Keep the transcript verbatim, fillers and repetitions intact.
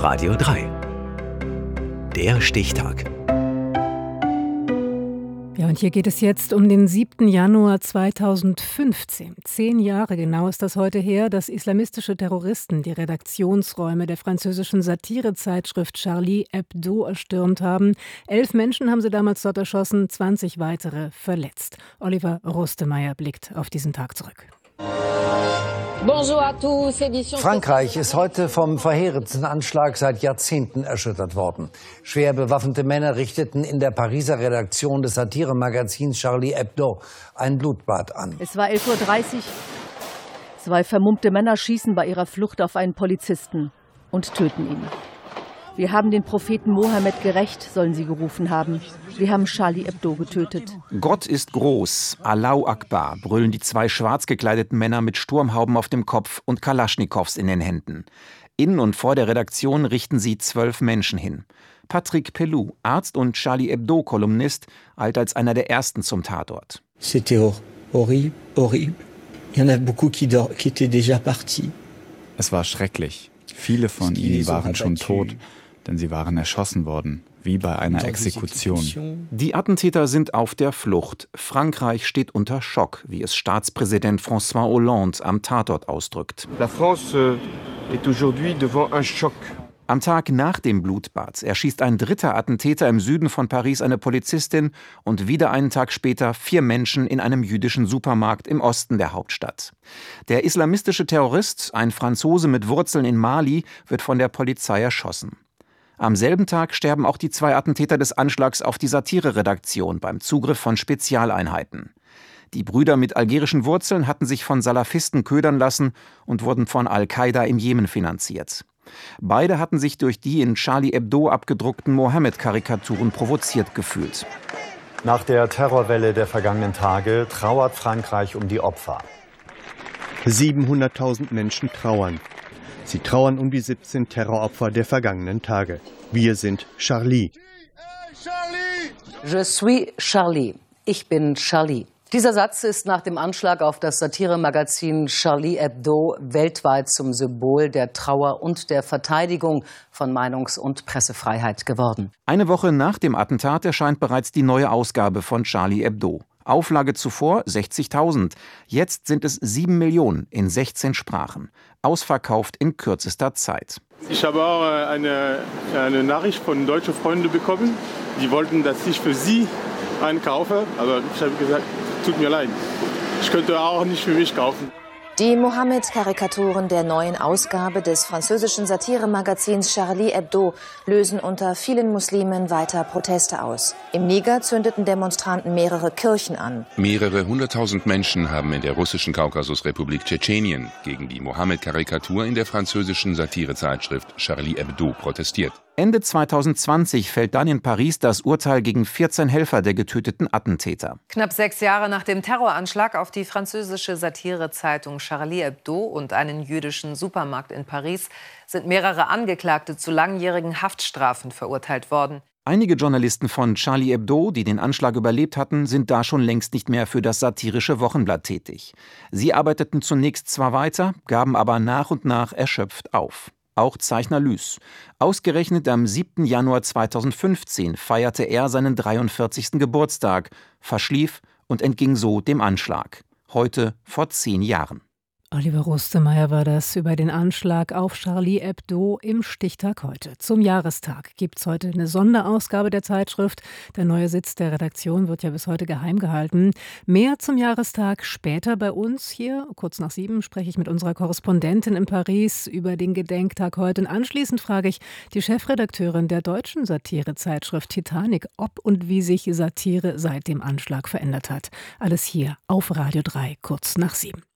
Radio drei. Der Stichtag. Ja, und hier geht es jetzt um den siebten Januar zweitausendfünfzehn. Zehn Jahre genau ist das heute her, dass islamistische Terroristen die Redaktionsräume der französischen Satirezeitschrift Charlie Hebdo erstürmt haben. Elf Menschen haben sie damals dort erschossen, zwanzig weitere verletzt. Oliver Rustemeyer blickt auf diesen Tag zurück. Frankreich ist heute vom verheerendsten Anschlag seit Jahrzehnten erschüttert worden. Schwer bewaffnete Männer richteten in der Pariser Redaktion des Satiremagazins Charlie Hebdo ein Blutbad an. Es war elf Uhr dreißig. Zwei vermummte Männer schießen bei ihrer Flucht auf einen Polizisten und töten ihn. Wir haben den Propheten Mohammed gerächt, sollen sie gerufen haben. Wir haben Charlie Hebdo getötet. Gott ist groß, Allahu Akbar, brüllen die zwei schwarz gekleideten Männer mit Sturmhauben auf dem Kopf und Kalaschnikows in den Händen. In und vor der Redaktion richten sie zwölf Menschen hin. Patrick Pelloux, Arzt und Charlie Hebdo-Kolumnist, eilt als einer der ersten zum Tatort. C'était horrible, horrible. Il y en a beaucoup qui étaient déjà partis. Es war schrecklich. Viele von ihnen waren schon tot, denn sie waren erschossen worden, wie bei einer Exekution. Die Attentäter sind auf der Flucht. Frankreich steht unter Schock, wie es Staatspräsident François Hollande am Tatort ausdrückt. La France est aujourd'hui devant un choc. Am Tag nach dem Blutbad erschießt ein dritter Attentäter im Süden von Paris eine Polizistin und wieder einen Tag später vier Menschen in einem jüdischen Supermarkt im Osten der Hauptstadt. Der islamistische Terrorist, ein Franzose mit Wurzeln in Mali, wird von der Polizei erschossen. Am selben Tag sterben auch die zwei Attentäter des Anschlags auf die Satire-Redaktion beim Zugriff von Spezialeinheiten. Die Brüder mit algerischen Wurzeln hatten sich von Salafisten ködern lassen und wurden von Al-Qaida im Jemen finanziert. Beide hatten sich durch die in Charlie Hebdo abgedruckten Mohammed-Karikaturen provoziert gefühlt. Nach der Terrorwelle der vergangenen Tage trauert Frankreich um die Opfer. siebenhunderttausend Menschen trauern. Sie trauern um die siebzehn Terroropfer der vergangenen Tage. Wir sind Charlie. Je suis Charlie. Ich bin Charlie. Dieser Satz ist nach dem Anschlag auf das Satiremagazin Charlie Hebdo weltweit zum Symbol der Trauer und der Verteidigung von Meinungs- und Pressefreiheit geworden. Eine Woche nach dem Attentat erscheint bereits die neue Ausgabe von Charlie Hebdo. Auflage zuvor sechzigtausend. Jetzt sind es sieben Millionen in sechzehn Sprachen. Ausverkauft in kürzester Zeit. Ich habe auch eine, eine Nachricht von deutschen Freunden bekommen. Die wollten, dass ich für sie einen kaufe. Aber ich habe gesagt, tut mir leid. Ich könnte auch nicht für mich kaufen. Die Mohammed-Karikaturen der neuen Ausgabe des französischen Satiremagazins Charlie Hebdo lösen unter vielen Muslimen weiter Proteste aus. Im Niger zündeten Demonstranten mehrere Kirchen an. Mehrere hunderttausend Menschen haben in der russischen Kaukasusrepublik Tschetschenien gegen die Mohammed-Karikatur in der französischen Satirezeitschrift Charlie Hebdo protestiert. Ende zweitausendzwanzig fällt dann in Paris das Urteil gegen vierzehn Helfer der getöteten Attentäter. Knapp sechs Jahre nach dem Terroranschlag auf die französische Satirezeitung Charlie Hebdo und einen jüdischen Supermarkt in Paris sind mehrere Angeklagte zu langjährigen Haftstrafen verurteilt worden. Einige Journalisten von Charlie Hebdo, die den Anschlag überlebt hatten, sind da schon längst nicht mehr für das satirische Wochenblatt tätig. Sie arbeiteten zunächst zwar weiter, gaben aber nach und nach erschöpft auf. Auch Zeichner Lys. Ausgerechnet am siebten Januar zweitausendfünfzehn feierte er seinen dreiundvierzigsten Geburtstag, verschlief und entging so dem Anschlag. Heute vor zehn Jahren. Oliver Rustemeyer war das über den Anschlag auf Charlie Hebdo im Stichtag heute. Zum Jahrestag gibt es heute eine Sonderausgabe der Zeitschrift. Der neue Sitz der Redaktion wird ja bis heute geheim gehalten. Mehr zum Jahrestag später bei uns. Hier, kurz nach sieben, spreche ich mit unserer Korrespondentin in Paris über den Gedenktag heute. Und anschließend frage ich die Chefredakteurin der deutschen Satirezeitschrift Titanic, ob und wie sich Satire seit dem Anschlag verändert hat. Alles hier auf Radio drei, kurz nach sieben.